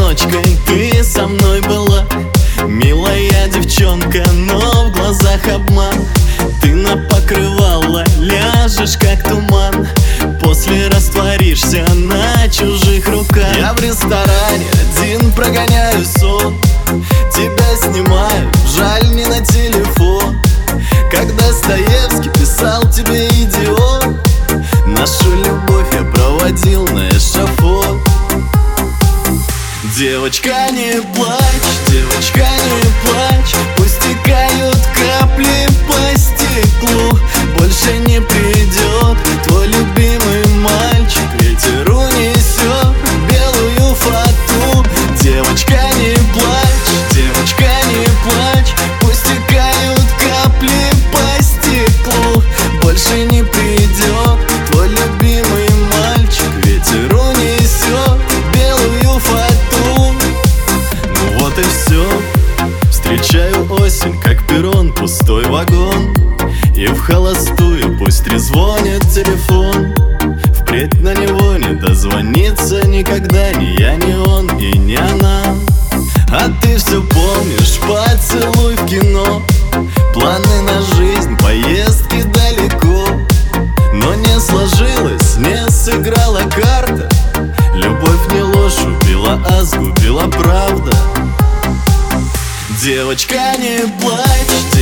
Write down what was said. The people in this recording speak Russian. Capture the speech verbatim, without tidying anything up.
одиночкой ты со мной была. Милая девчонка, но в глазах обман. Ты на покрывало ляжешь, как туман. После растворишься на чужих руках. Я в ресторане один прогоняю сон. Тебя снимаю, жаль, не на телефон. Как Достоевский писал тебе, идиот. Нашу любовь я проводил на эшафот. Девочка, не плачь, девочка, не плачь. Пусть текают капли по стеклу. Больше не придет твой любимый мальчик. Ветер унесет белую фату. Девочка, не плачь, девочка, не плачь. Пусть текают капли по стеклу. Больше не придет твой любимый мальчик. Ветер унесет белую фату. Ну вот и все. Встречаю осень, как перрон, пустой вагон. И в холостую пусть трезвонит телефон. Впредь на него не дозвониться никогда. Ни я, ни он и не она. А ты все помнишь, поцелуй в кино. Планы на жизнь, поездки далеко. Но не сложилось, не сыграла карта. Любовь не ложь убила, а сгубила правда. Девочка, не плачь,